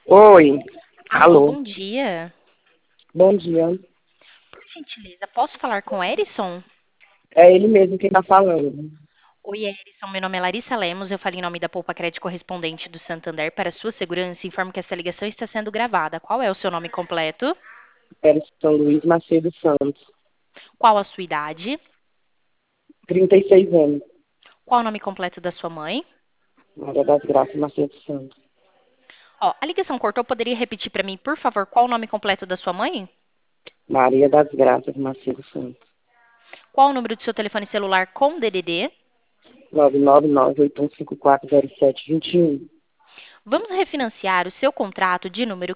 Oi, Alô, alô, bom dia. bom dia. Por gentileza, posso falar com Erison? É ele mesmo quem está falando. Oi, Erison. Meu nome é Larissa Lemos. Eu falo em nome da Poupa Crédito Correspondente do Santander. Para sua segurança, informo que essa ligação está sendo gravada. Qual é o seu nome completo? Era São Luís Macedo Santos, Qual a sua idade? 36 anos. Qual o nome completo da sua mãe? Maria das Graças Macedo Santos. Ó, a ligação cortou. Poderia repetir para mim, por favor, qual o nome completo da sua mãe? Maria das Graças Macedo Santos. Qual o número do seu telefone celular com DDD? 99981540721. Vamos refinanciar o seu contrato de número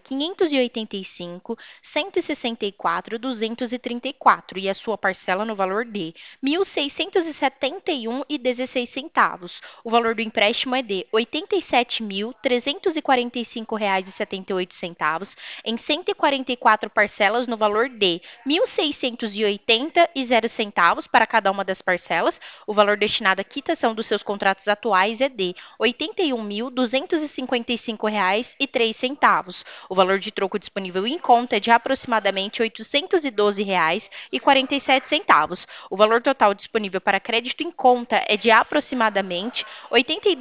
585.164.234 e a sua parcela no valor de R$ 1.671,16. O valor do empréstimo é de R$ 87.345,78 em 144 parcelas no valor de R$ 1.680,00 para cada uma das parcelas. O valor destinado à quitação dos seus contratos atuais é de R$ 81.255,03. O valor de troco disponível em conta é de aproximadamente R$ 812,47. O valor total disponível para crédito em conta é de aproximadamente R$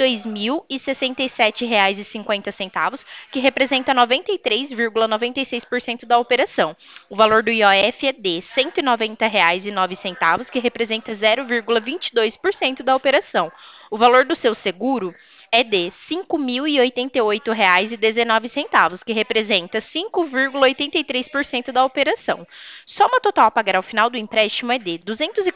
82.067,50, que representa 93,96% da operação. O valor do IOF é de R$ 190,09, que representa 0,22% da operação. O valor do seu seguro é de R$ 5.088,19, que representa 5,83% da operação. Soma total a pagar ao final do empréstimo é de R$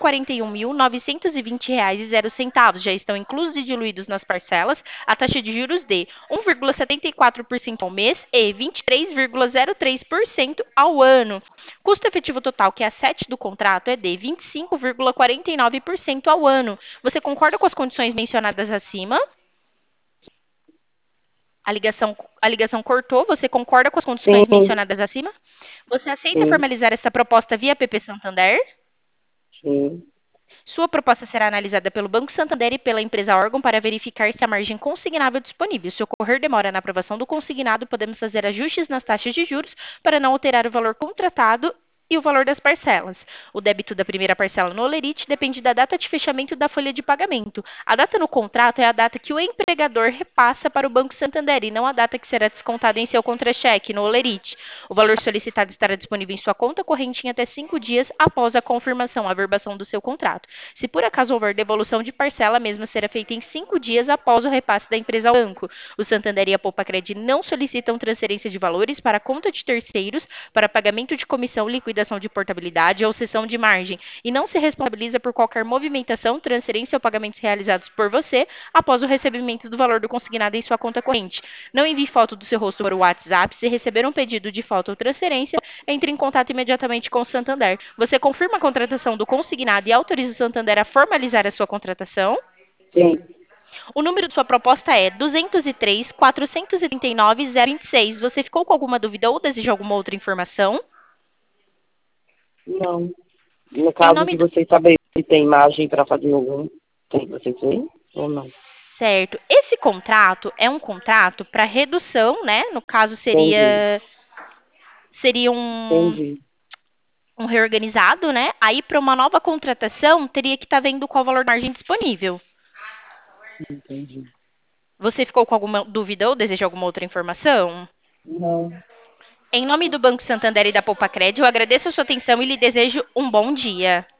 241.920,00. Já estão inclusos e diluídos nas parcelas a taxa de juros de 1,74% ao mês e 23,03% ao ano. Custo efetivo total, que é a 7 do contrato, é de 25,49% ao ano. Você concorda com as condições mencionadas acima? A ligação cortou. Você concorda com as condições Sim, mencionadas acima? Você aceita sim, formalizar esta proposta via PP Santander? sim. Sua proposta será analisada pelo Banco Santander e pela empresa órgão para verificar se a margem consignável é disponível. Se ocorrer demora na aprovação do consignado, podemos fazer ajustes nas taxas de juros para não alterar o valor contratado e o valor das parcelas. O débito da primeira parcela no Olerite depende da data de fechamento da folha de pagamento. A data no contrato é a data que o empregador repassa para o Banco Santander e não a data que será descontada em seu contra-cheque no Olerite. O valor solicitado estará disponível em sua conta corrente em até 5 dias após a confirmação, a averbação do seu contrato. Se por acaso houver devolução de parcela, a mesma será feita em 5 dias após o repasse da empresa ao banco. O Santander e a Poupa-Cred não solicitam transferência de valores para a conta de terceiros para pagamento de comissão, liquidação de portabilidade ou cessão de margem e não se responsabiliza por qualquer movimentação, transferência ou pagamentos realizados por você após o recebimento do valor do consignado em sua conta corrente. Não envie foto do seu rosto para o WhatsApp. Se receber um pedido de foto ou transferência, entre em contato imediatamente com o Santander. Você confirma a contratação do consignado e autoriza o Santander a formalizar a sua contratação? Sim. O número de sua proposta é 203.439.026. Você ficou com alguma dúvida ou deseja alguma outra informação? Não. No Em caso nome de do... vocês saberem se tem margem para fazer algum, tem, vocês têm ou não? Certo. Esse contrato é um contrato para redução, né? No caso, Entendi, seria entendi, um reorganizado, né? Aí, para uma nova contratação, teria que estar vendo qual o valor de margem disponível. entendi. Você ficou com alguma dúvida ou deseja alguma outra informação? Não. Em nome do Banco Santander e da Poupa Cred, eu agradeço a sua atenção e lhe desejo um bom dia.